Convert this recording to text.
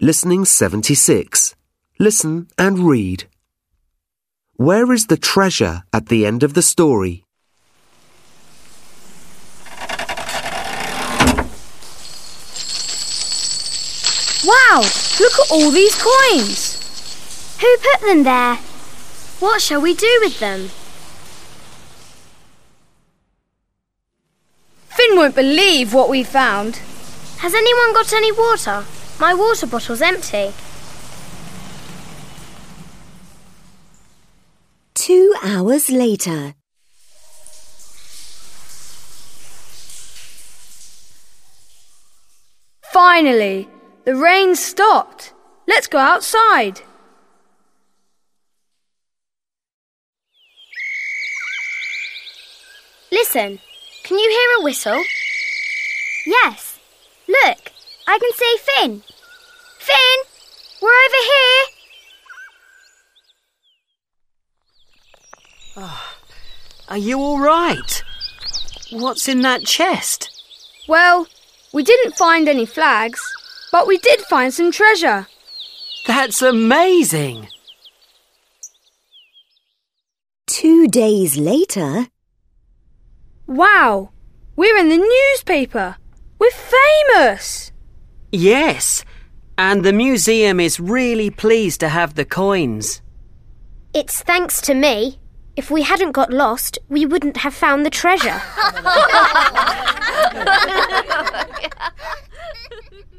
Listening 76. Listen and read. Where is the treasure at the end of the story? Wow! Look at all these coins! Who put them there? What shall we do with them? Finn won't believe what we found. Has anyone got any water? My water bottle's empty. 2 hours later. Finally! The rain stopped. Let's go outside. Listen, can you hear a whistle? Yes. Look, I can see Finn. Finn, we're over here. Are you all right? What's in that chest? Well, we didn't find any flags, but we did find some treasure. That's amazing! 2 days later. Wow! We're in the newspaper! We're famous! Yes, and the museum is really pleased to have the coins. It's thanks to me. If we hadn't got lost, we wouldn't have found the treasure.